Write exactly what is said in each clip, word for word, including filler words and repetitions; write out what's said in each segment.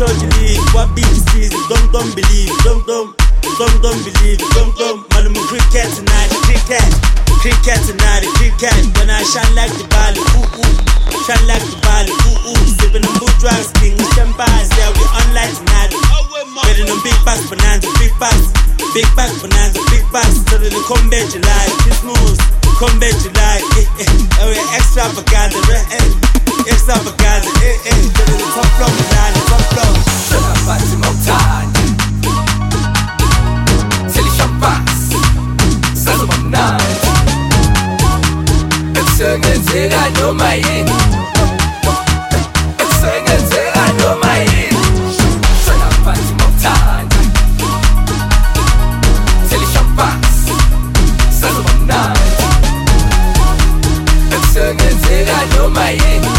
short you leave, what beat is easy, don't don't believe, don't don't, don't don't believe, don't don't. Man, I'm a cricket tonight, cricket, cricket tonight, cricket. When I shine like the ball, ooh ooh, shine like the ball, ooh ooh. Sipping on boot drugs, king champagne, yeah we online tonight. Getting on big bags, bonanza, big bags, big bags, bonanza, big bags. So that they come back July, this moves, come back July, eh eh. Oh yeah, extravaganza, eh eh, extravaganza, eh eh. So that the top floor, tonight, the top floor. Shut up, party montagna. Se li champagne, salvo night. Sengenzeka noma yini, sengenzeka noma yini. Shona phansi mothanda, seli champagne, sazobamnandi. Sengenzeka noma yini,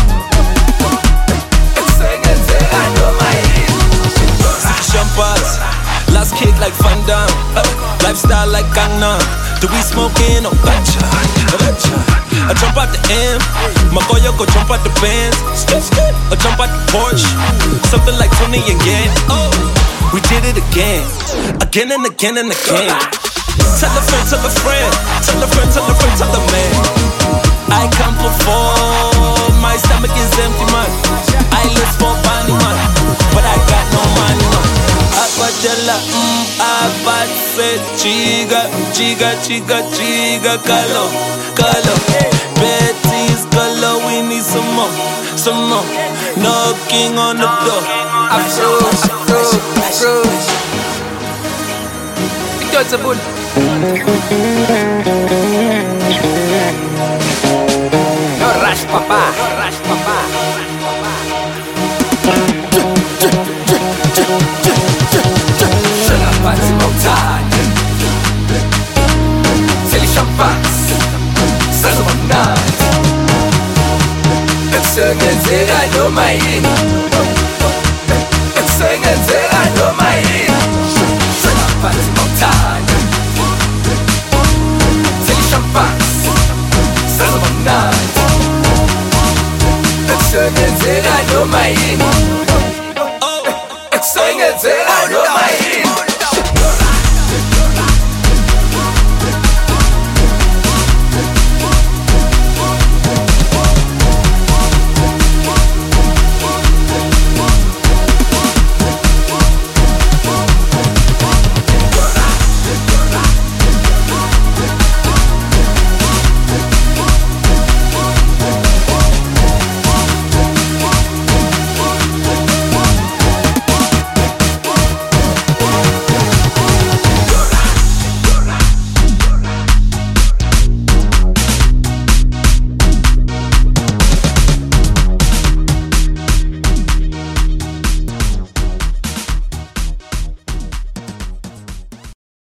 sengenzeka noma yini. Champagne, last kick like Van Damme, uh, lifestyle like Gangnam. Do we smoking or gotcha? Gotcha. I jump out the M, my boy go jump out the Benz, or jump out the Porsche, something like Tony and Yen. Oh, we did it again, again and again and again. Tell a friend, tell a friend, tell a friend, tell a friend, tell a man. I can't perform, my stomach is empty, man. I live for money, man, but I got no money, man. Abadela, mm, abad se chiga, chiga, chiga, chiga, kalo, kalo. Betty's color, we need some more, some more. Knocking on the door. I froze, froze, froze. It's a bull. No rush, papa. No rush, papa. Shut up, party montagna. Se li champagne, sazobamnandi. Sengenzeka noma yini, sengenzeka noma yini. Shona phansi mothanda, seli champagne, sazobamnandi. Sengenzeka noma yini, sengenzeka noma yini.